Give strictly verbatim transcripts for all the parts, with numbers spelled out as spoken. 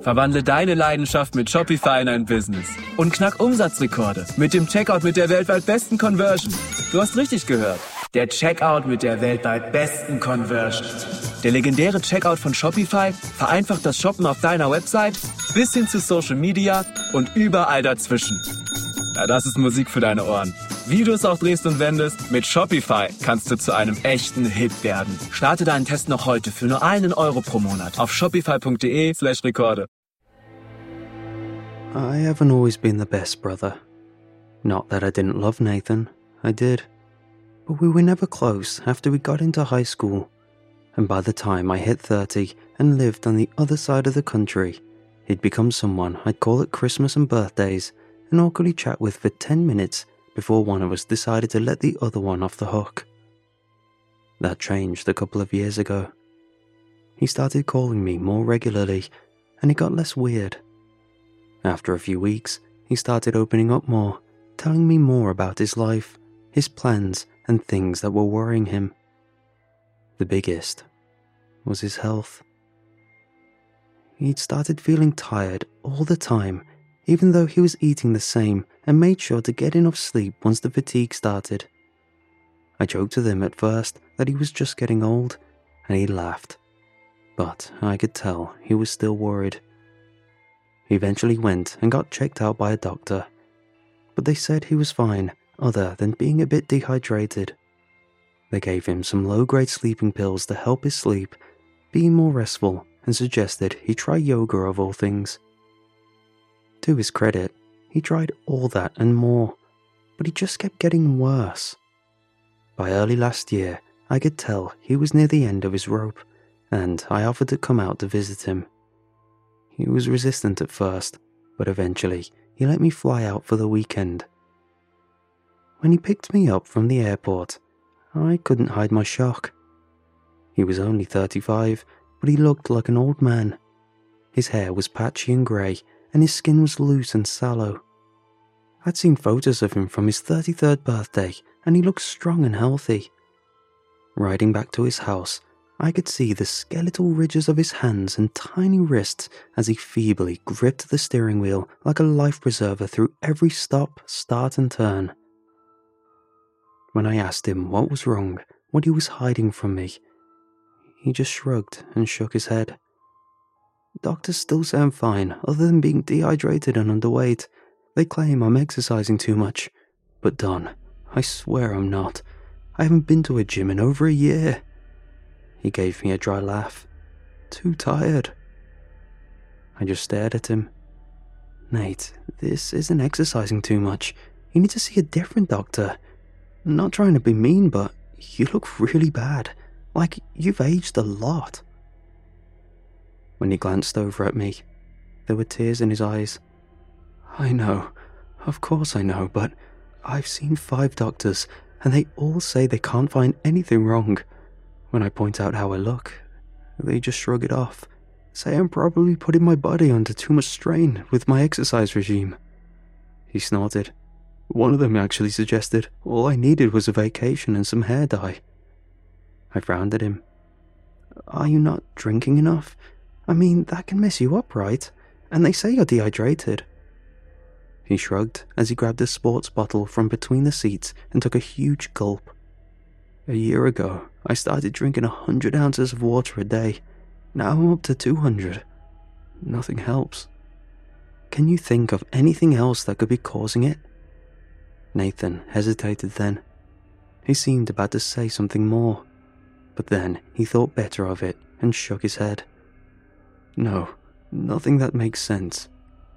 Verwandle deine Leidenschaft mit Shopify in ein Business. Und knack Umsatzrekorde mit dem Checkout mit der weltweit besten Conversion. Du hast richtig gehört. Der Checkout mit der weltweit besten Conversion. Der legendäre Checkout von Shopify vereinfacht das Shoppen auf deiner Website bis hin zu Social Media und überall dazwischen. Ja, das ist Musik für deine Ohren. Wie du es auch drehst und wendest, mit Shopify kannst du zu einem echten Hit werden. Starte deinen Test noch heute für nur einen Euro pro Monat auf shopify.de slash Rekorde. I haven't always been the best brother. Not that I didn't love Nathan, I did. But we were never close after we got into high school. And by the time I hit thirty and lived on the other side of the country, he'd become someone I'd call at Christmas and birthdays and awkwardly chat with for ten minutes before one of us decided to let the other one off the hook. That changed a couple of years ago. He started calling me more regularly, and it got less weird. After a few weeks, he started opening up more, telling me more about his life, his plans, and things that were worrying him. The biggest was his health. He'd started feeling tired all the time, even though he was eating the same and made sure to get enough sleep once the fatigue started. I joked with him at first that he was just getting old, and he laughed. But I could tell he was still worried. He eventually went and got checked out by a doctor, but they said he was fine other than being a bit dehydrated. They gave him some low-grade sleeping pills to help his sleep, be more restful, and suggested he try yoga of all things. To his credit, he tried all that and more, but he just kept getting worse. By early last year, I could tell he was near the end of his rope, and I offered to come out to visit him. He was resistant at first, but eventually he let me fly out for the weekend. When he picked me up from the airport, I couldn't hide my shock. He was only thirty-five, but he looked like an old man. His hair was patchy and grey, and his skin was loose and sallow. I'd seen photos of him from his thirty-third birthday, and he looked strong and healthy. Riding back to his house, I could see the skeletal ridges of his hands and tiny wrists as he feebly gripped the steering wheel like a life preserver through every stop, start and turn. When I asked him what was wrong, what he was hiding from me, he just shrugged and shook his head. Doctors still say I'm fine, other than being dehydrated and underweight. They claim I'm exercising too much. But Don, I swear I'm not. I haven't been to a gym in over a year. He gave me a dry laugh. Too tired. I just stared at him. Nate, this isn't exercising too much. You need to see a different doctor. I'm not trying to be mean, but you look really bad. Like you've aged a lot. When he glanced over at me, there were tears in his eyes. I know, of course I know, but I've seen five doctors, and they all say they can't find anything wrong. When I point out how I look, they just shrug it off, say I'm probably putting my body under too much strain with my exercise regime. He snorted. One of them actually suggested all I needed was a vacation and some hair dye. I frowned at him. Are you not drinking enough? I mean, that can mess you up, right? And they say you're dehydrated. He shrugged as he grabbed a sports bottle from between the seats and took a huge gulp. A year ago, I started drinking a hundred ounces of water a day. Now I'm up to two hundred. Nothing helps. Can you think of anything else that could be causing it? Nathan hesitated then. He seemed about to say something more, but then he thought better of it and shook his head. No, nothing that makes sense.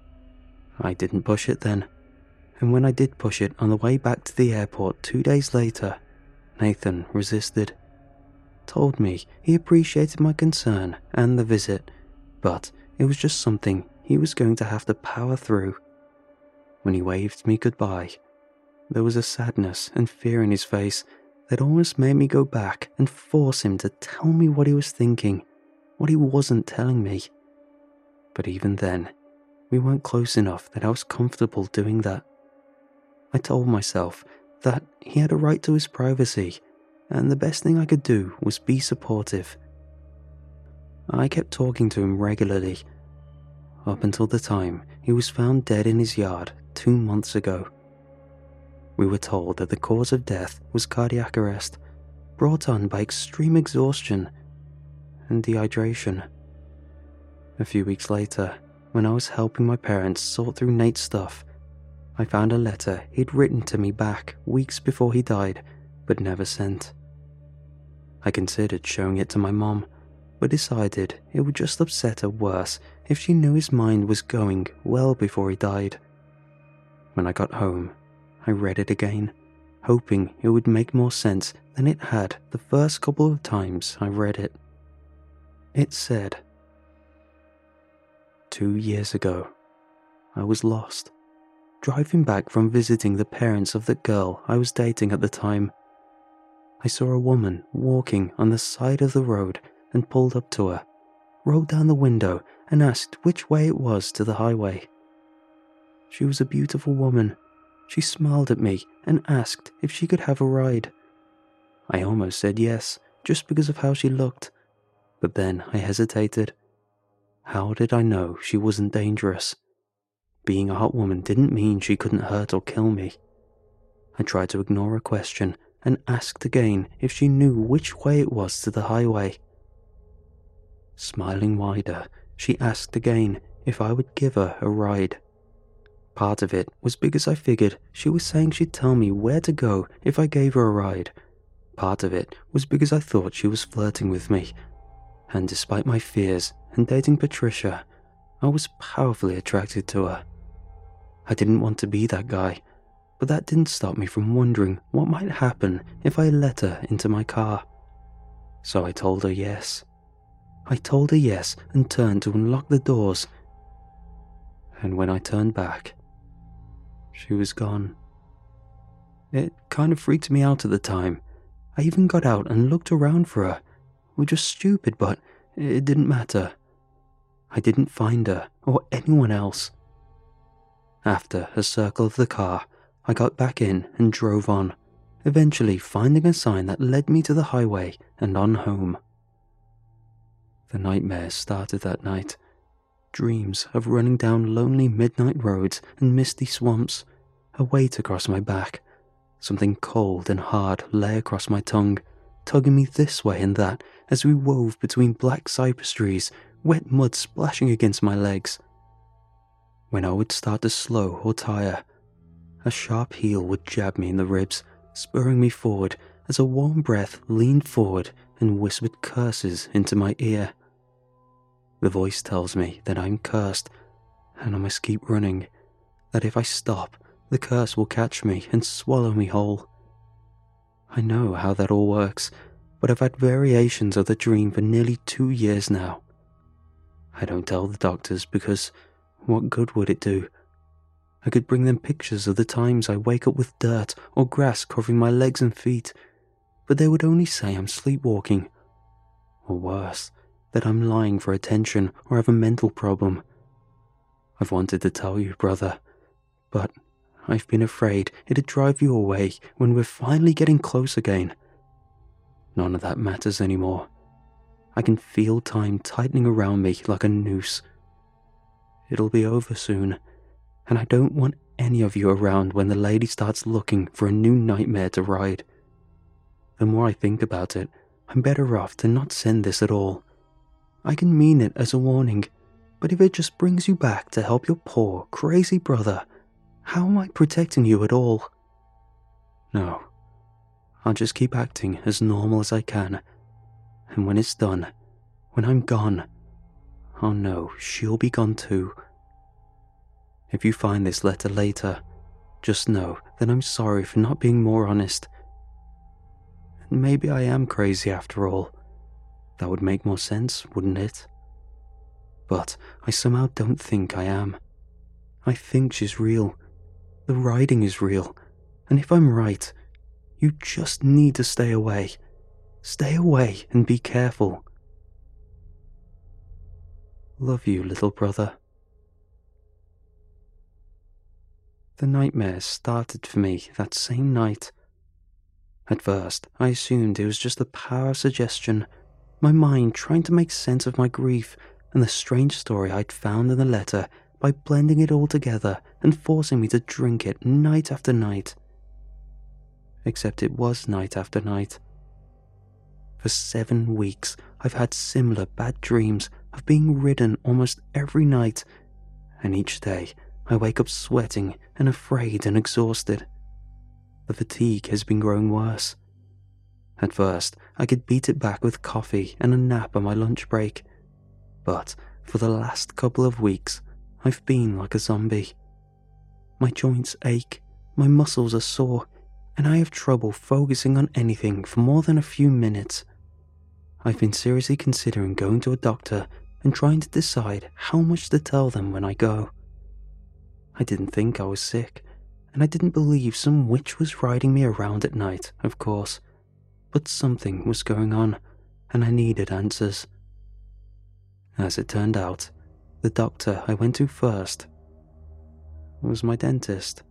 I didn't push it then, and when I did push it on the way back to the airport two days later, Nathan resisted. Told me he appreciated my concern and the visit, but it was just something he was going to have to power through. When he waved me goodbye, there was a sadness and fear in his face that almost made me go back and force him to tell me what he was thinking, what he wasn't telling me. But even then, we weren't close enough that I was comfortable doing that. I told myself that he had a right to his privacy, and the best thing I could do was be supportive. I kept talking to him regularly. up until the time he was found dead in his yard two months ago. We were told that the cause of death was cardiac arrest, brought on by extreme exhaustion and dehydration. A few weeks later, when I was helping my parents sort through Nate's stuff, I found a letter he'd written to me back weeks before he died, but never sent. I considered showing it to my mom, but decided it would just upset her worse if she knew his mind was going well before he died. When I got home, I read it again, hoping it would make more sense than it had the first couple of times I read it. It said, Two years ago, I was lost, driving back from visiting the parents of the girl I was dating at the time. I saw a woman walking on the side of the road and pulled up to her, rolled down the window and asked which way it was to the highway. She was a beautiful woman. She smiled at me and asked if she could have a ride. I almost said yes, just because of how she looked, but then I hesitated. How did I know she wasn't dangerous? Being a hot woman didn't mean she couldn't hurt or kill me. I tried to ignore her question and asked again if she knew which way it was to the highway. Smiling wider, she asked again if I would give her a ride. Part of it was because I figured she was saying she'd tell me where to go if I gave her a ride. Part of it was because I thought she was flirting with me. And despite my fears and dating Patricia, I was powerfully attracted to her. I didn't want to be that guy, but that didn't stop me from wondering what might happen if I let her into my car. So I told her yes. I told her yes and turned to unlock the doors. And when I turned back, she was gone. It kind of freaked me out at the time. I even got out and looked around for her. We were just stupid, but it didn't matter. I didn't find her or anyone else. After a circle of the car, I got back in and drove on, eventually finding a sign that led me to the highway and on home. The nightmares started that night. Dreams of running down lonely midnight roads and misty swamps, a weight across my back. Something cold and hard lay across my tongue, tugging me this way and that as we wove between black cypress trees, wet mud splashing against my legs. When I would start to slow or tire, a sharp heel would jab me in the ribs, spurring me forward as a warm breath leaned forward and whispered curses into my ear. The voice tells me that I'm cursed and I must keep running, that if I stop, the curse will catch me and swallow me whole. I know how that all works, but I've had variations of the dream for nearly two years now. I don't tell the doctors because what good would it do? I could bring them pictures of the times I wake up with dirt or grass covering my legs and feet, but they would only say I'm sleepwalking. Or worse, that I'm lying for attention or have a mental problem. I've wanted to tell you, brother, but I've been afraid it'd drive you away when we're finally getting close again. None of that matters anymore. I can feel time tightening around me like a noose. It'll be over soon, and I don't want any of you around when the lady starts looking for a new nightmare to ride. The more I think about it, I'm better off to not send this at all. I can mean it as a warning, but if it just brings you back to help your poor, crazy brother, how am I protecting you at all? No, I'll just keep acting as normal as I can, and when it's done, when I'm gone, I'll know she'll be gone too. If you find this letter later, just know that I'm sorry for not being more honest. And maybe I am crazy after all. That would make more sense, wouldn't it? But I somehow don't think I am. I think she's real. The writing is real. And if I'm right, you just need to stay away. Stay away and be careful. Love you, little brother. The nightmares started for me that same night. At first, I assumed it was just the power of suggestion, my mind trying to make sense of my grief and the strange story I'd found in the letter by blending it all together and forcing me to drink it night after night. Except it was night after night. For seven weeks, I've had similar bad dreams of being ridden almost every night, and each day I wake up sweating and afraid and exhausted. The fatigue has been growing worse. At first, I could beat it back with coffee and a nap on my lunch break, but for the last couple of weeks, I've been like a zombie. My joints ache, my muscles are sore, and I have trouble focusing on anything for more than a few minutes. I've been seriously considering going to a doctor and trying to decide how much to tell them when I go. I didn't think I was sick, and I didn't believe some witch was riding me around at night, of course, but something was going on, and I needed answers. As it turned out, the doctor I went to first was my dentist.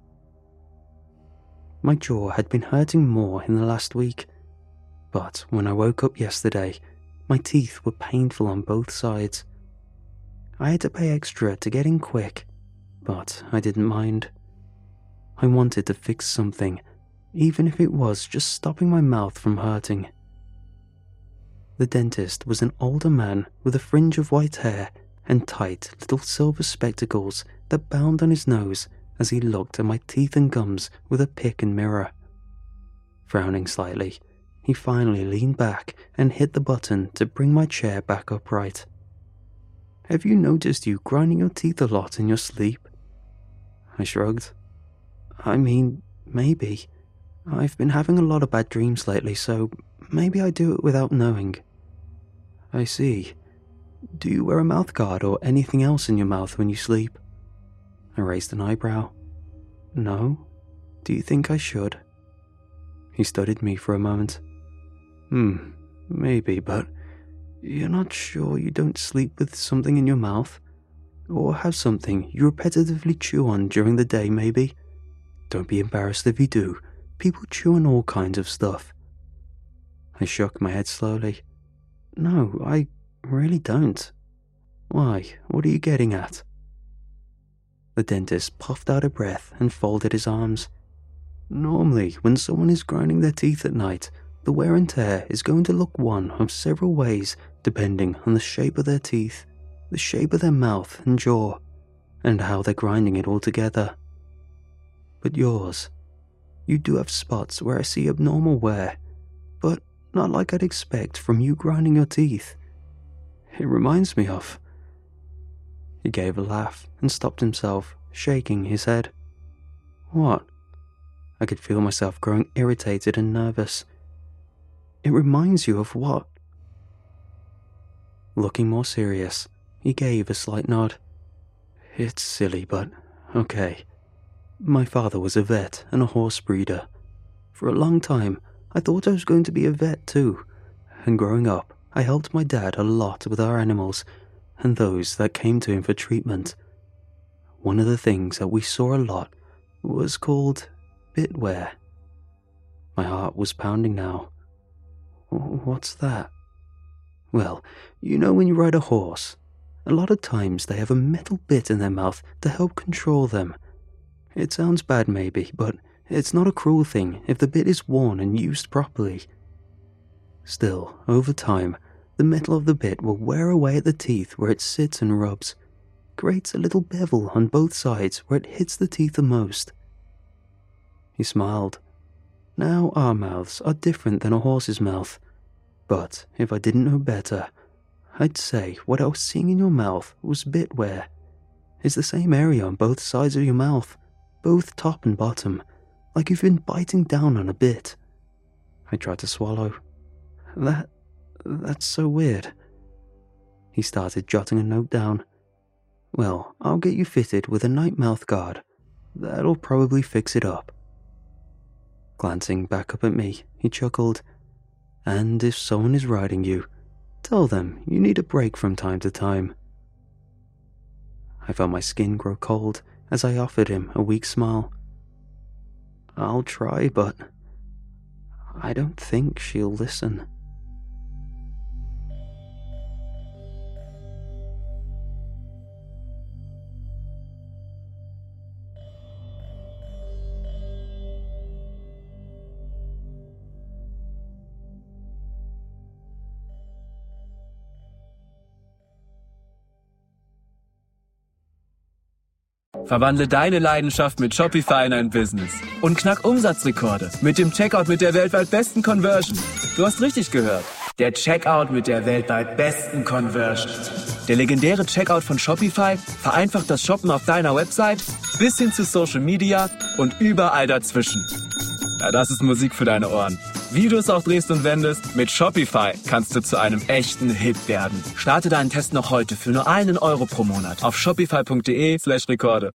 My jaw had been hurting more in the last week, but when I woke up yesterday, my teeth were painful on both sides. I had to pay extra to get in quick, but I didn't mind. I wanted to fix something, even if it was just stopping my mouth from hurting. The dentist was an older man with a fringe of white hair and tight little silver spectacles that bound on his nose as he looked at my teeth and gums with a pick and mirror. Frowning slightly, he finally leaned back and hit the button to bring my chair back upright. "Have you noticed you grinding your teeth a lot in your sleep?" I shrugged. "I mean, maybe. I've been having a lot of bad dreams lately, so maybe I do it without knowing." "I see. Do you wear a mouth guard or anything else in your mouth when you sleep?" I raised an eyebrow. "No. Do you think I should?" He studied me for a moment. Hmm, maybe, but you're not sure you don't sleep with something in your mouth? Or have something you repetitively chew on during the day, maybe? Don't be embarrassed if you do. People chew on all kinds of stuff." I shook my head slowly. "No, I really don't. Why, what are you getting at?" The dentist puffed out a breath and folded his arms. "Normally, when someone is grinding their teeth at night, the wear and tear is going to look one of several ways depending on the shape of their teeth, the shape of their mouth and jaw, and how they're grinding it all together. But yours, you do have spots where I see abnormal wear, but not like I'd expect from you grinding your teeth. It reminds me of..." He gave a laugh and stopped himself, shaking his head. "What?" I could feel myself growing irritated and nervous. "It reminds you of what?" Looking more serious, he gave a slight nod. "It's silly, but okay. My father was a vet and a horse breeder. For a long time, I thought I was going to be a vet too, and growing up, I helped my dad a lot with our animals and those that came to him for treatment. One of the things that we saw a lot was called bit wear." My heart was pounding now. "What's that?" "Well, you know when you ride a horse, a lot of times they have a metal bit in their mouth to help control them. It sounds bad maybe, but it's not a cruel thing if the bit is worn and used properly. Still, over time, the metal of the bit will wear away at the teeth where it sits and rubs, creates a little bevel on both sides where it hits the teeth the most." He smiled. "Now our mouths are different than a horse's mouth, but if I didn't know better, I'd say what I was seeing in your mouth was bit wear. It's the same area on both sides of your mouth, both top and bottom, like you've been biting down on a bit." I tried to swallow. That... that's so weird." He started jotting a note down. "Well, I'll get you fitted with a night mouth guard. That'll probably fix it up." Glancing back up at me, he chuckled. "And if someone is riding you, tell them you need a break from time to time." I felt my skin grow cold as I offered him a weak smile. "I'll try, but I don't think she'll listen." Verwandle deine Leidenschaft mit Shopify in ein Business und knack Umsatzrekorde mit dem Checkout mit der weltweit besten Conversion. Du hast richtig gehört. Der Checkout mit der weltweit besten Conversion. Der legendäre Checkout von Shopify vereinfacht das Shoppen auf deiner Website bis hin zu Social Media und überall dazwischen. Ja, das ist Musik für deine Ohren. Wie du es auch drehst und wendest, mit Shopify kannst du zu einem echten Hit werden. Starte deinen Test noch heute für nur einen Euro pro Monat auf shopify punkt de slash Rekorde.